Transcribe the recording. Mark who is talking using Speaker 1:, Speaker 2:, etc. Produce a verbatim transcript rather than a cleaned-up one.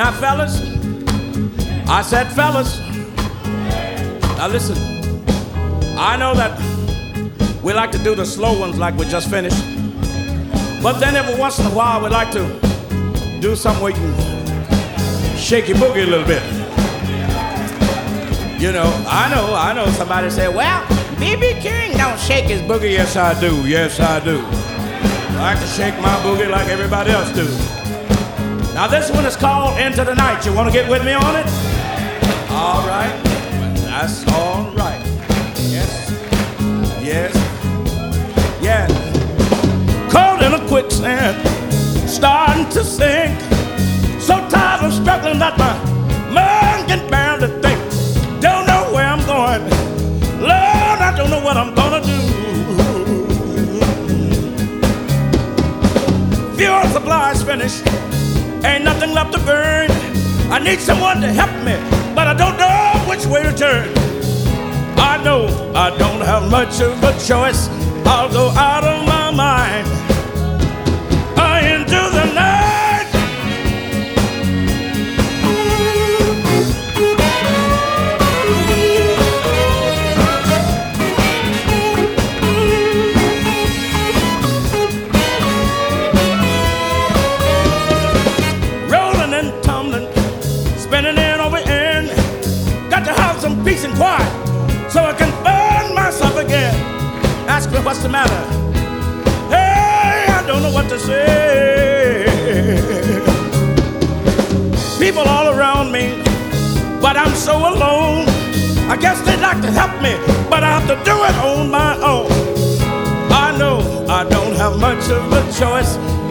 Speaker 1: Now, fellas, I said, fellas, now listen, I know that we like to do the slow ones like we just finished, but then every once in a while we like to do something where you can shake your boogie a little bit. You know, I know, I know somebody said, well, B B King don't shake his boogie. Yes, I do, yes, I do. I like to shake my boogie like everybody else do. Now this one is called Into the Night. You want to get with me on it? All right. That's all right. Yes. Yes. Yeah. Caught in a quicksand, starting to sink. So tired of struggling that my mind can barely think. Don't know where I'm going. Lord, I don't know what I'm gonna do. Fuel supply's finished. Ain't nothing left to burn. I need someone to help me, but I don't know which way to turn. I know I don't have much of a choice. I'll go out of my mind uh, into the night. Rolling and tumbling, spinning in over end. Got to have some peace and quiet so I can burn myself again. Ask me what's the matter. Hey, I don't know what to say. People all around me, but I'm so alone. I guess they'd like to help me, but I have to do it on my own. I know I don't have much of a choice.